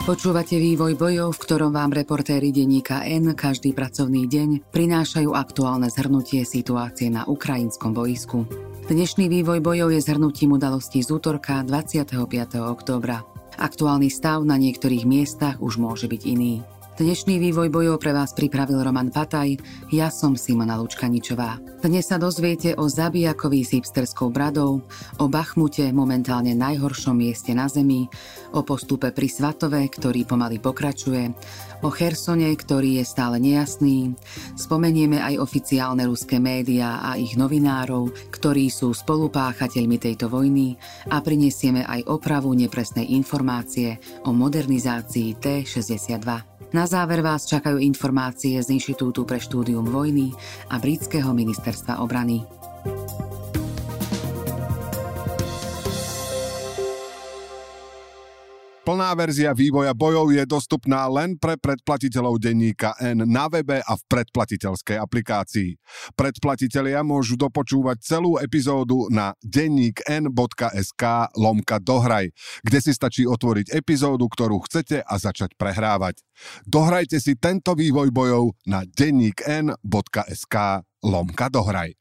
Počúvate vývoj bojov, v ktorom vám reportéri denníka N každý pracovný deň prinášajú aktuálne zhrnutie situácie na ukrajinskom bojisku. Dnešný vývoj bojov je zhrnutím udalostí z útorka 25. októbra. Aktuálny stav na niektorých miestach už môže byť iný. Dnešný vývoj bojov pre vás pripravil Roman Pataj, ja som Simona Lučkaničová. Dnes sa dozviete o zabijakovi s hipsterskou bradou, o Bachmute, momentálne najhoršom mieste na zemi, o postupe pri Svatove, ktorý pomaly pokračuje, o Chersone, ktorý je stále nejasný, spomenieme aj oficiálne ruské médiá a ich novinárov, ktorí sú spolupáchateľmi tejto vojny a prinesieme aj opravu nepresnej informácie o modernizácii T-62. Na záver vás čakajú informácie z Inštitútu pre štúdium vojny a britského ministerstva obrany. Plná verzia vývoja bojov je dostupná len pre predplatiteľov denníka N na webe a v predplatiteľskej aplikácii. Predplatitelia môžu dopočúvať celú epizódu na dennikn.sk/dohraj, kde si stačí otvoriť epizódu, ktorú chcete a začať prehrávať. Dohrajte si tento vývoj bojov na dennikn.sk/dohraj.